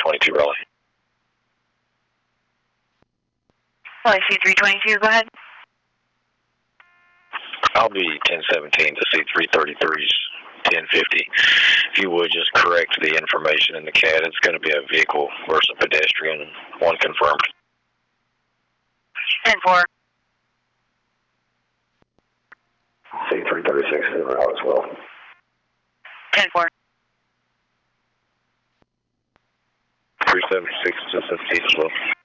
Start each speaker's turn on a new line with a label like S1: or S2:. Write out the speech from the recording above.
S1: C322 Raleigh.
S2: Raleigh C322, go ahead.
S1: I'll be 1017 to C333's 1050. If you would just correct the information in the CAD, it's going to be a vehicle versus a pedestrian, one confirmed.
S2: 10-4.
S1: C336 is en route as well.
S2: 10-4.
S1: 376 to 17 as well.